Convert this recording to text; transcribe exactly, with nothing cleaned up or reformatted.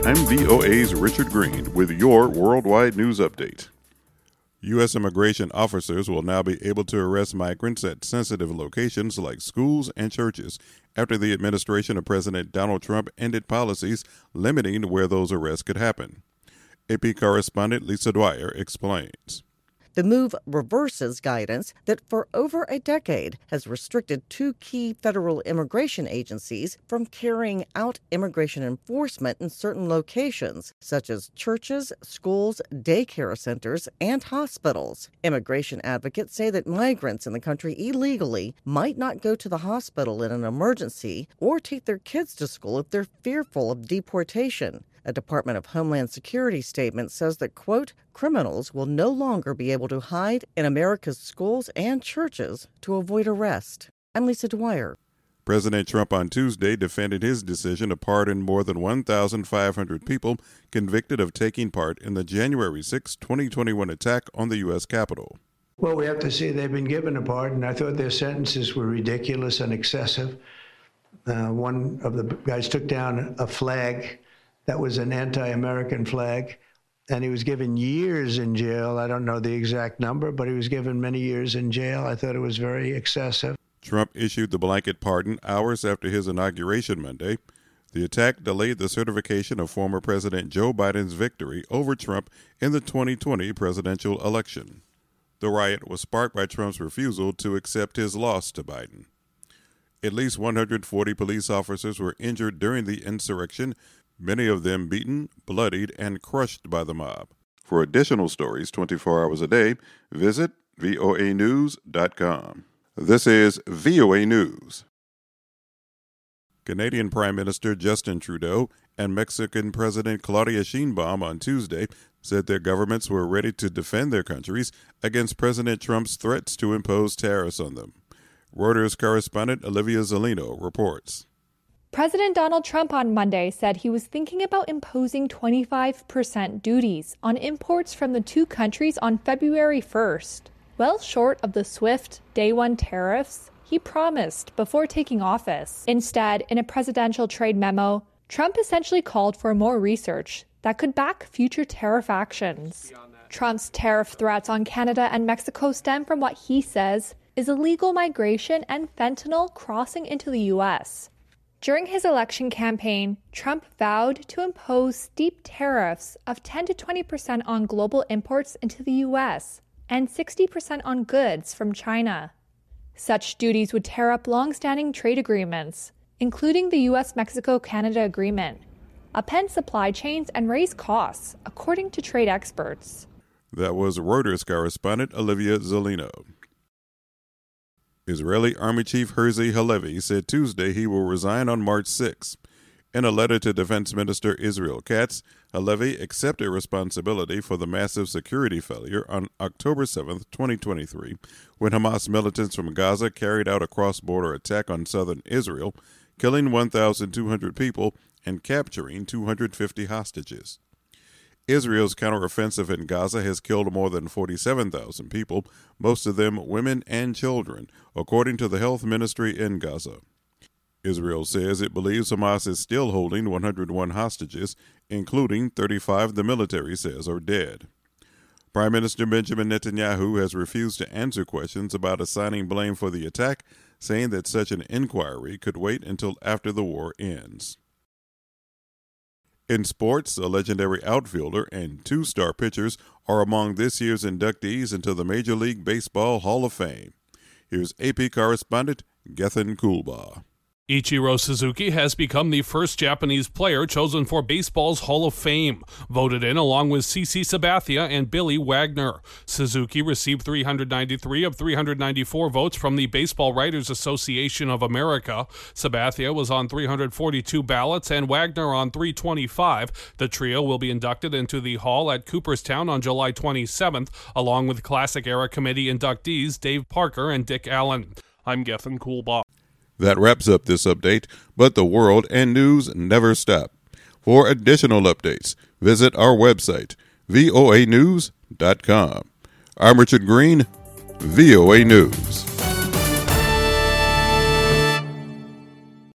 I'm V O A's Richard Green with your Worldwide News Update. U S immigration officers will now be able to arrest migrants at sensitive locations like schools and churches after the administration of President Donald Trump ended policies limiting where those arrests could happen. A P correspondent Lisa Dwyer explains. The move reverses guidance that for over a decade has restricted two key federal immigration agencies from carrying out immigration enforcement in certain locations, such as churches, schools, daycare centers, and hospitals. Immigration advocates say that migrants in the country illegally might not go to the hospital in an emergency or take their kids to school if they're fearful of deportation. A Department of Homeland Security statement says that, quote, criminals will no longer be able to hide in America's schools and churches to avoid arrest. I'm Lisa Dwyer. President Trump on Tuesday defended his decision to pardon more than one thousand five hundred people convicted of taking part in the January sixth, twenty twenty-one attack on the U S Capitol. Well, we have to say they've been given a pardon. I thought their sentences were ridiculous and excessive. Uh, one of the guys took down a flag that was an anti-American flag, and he was given years in jail. I don't know the exact number, but he was given many years in jail. I thought it was very excessive. Trump issued the blanket pardon hours after his inauguration Monday. The attack delayed the certification of former President Joe Biden's victory over Trump in the twenty twenty presidential election. The riot was sparked by Trump's refusal to accept his loss to Biden. At least one hundred forty police officers were injured during the insurrection, many of them beaten, bloodied, and crushed by the mob. For additional stories twenty-four hours a day, visit V O A news dot com. This is V O A News. Canadian Prime Minister Justin Trudeau and Mexican President Claudia Sheinbaum on Tuesday said their governments were ready to defend their countries against President Trump's threats to impose tariffs on them. Reuters correspondent Olivia Zolino reports. President Donald Trump on Monday said he was thinking about imposing twenty-five percent duties on imports from the two countries on February first. Well short of the swift day one tariffs he promised before taking office. Instead, in a presidential trade memo, Trump essentially called for more research that could back future tariff actions. Trump's tariff threats on Canada and Mexico stem from what he says is illegal migration and fentanyl crossing into the U S. During his election campaign, Trump vowed to impose steep tariffs of ten to twenty percent on global imports into the U S and sixty percent on goods from China. Such duties would tear up long-standing trade agreements, including the U S Mexico Canada Agreement, upend supply chains and raise costs, according to trade experts. That was Reuters correspondent Olivia Zolino. Israeli Army Chief Herzi Halevi said Tuesday he will resign on March sixth. In a letter to Defense Minister Israel Katz, Halevi accepted responsibility for the massive security failure on October seventh, twenty twenty-three, when Hamas militants from Gaza carried out a cross-border attack on southern Israel, killing one thousand two hundred people and capturing two hundred fifty hostages. Israel's counteroffensive in Gaza has killed more than forty-seven thousand people, most of them women and children, according to the health ministry in Gaza. Israel says it believes Hamas is still holding one hundred one hostages, including thirty-five the military says are dead. Prime Minister Benjamin Netanyahu has refused to answer questions about assigning blame for the attack, saying that such an inquiry could wait until after the war ends. In sports, a legendary outfielder and two star pitchers are among this year's inductees into the Major League Baseball Hall of Fame. Here's A P correspondent Gethin Kulba. Ichiro Suzuki has become the first Japanese player chosen for baseball's Hall of Fame, voted in along with C C Sabathia and Billy Wagner. Suzuki received three hundred ninety-three of three hundred ninety-four votes from the Baseball Writers Association of America. Sabathia was on three hundred forty-two ballots and Wagner on three hundred twenty-five. The trio will be inducted into the Hall at Cooperstown on July twenty-seventh, along with Classic Era Committee inductees Dave Parker and Dick Allen. I'm Gethin Kulba. That wraps up this update, but the world and news never stop. For additional updates, visit our website, V O A news dot com. I'm Richard Green, V O A News.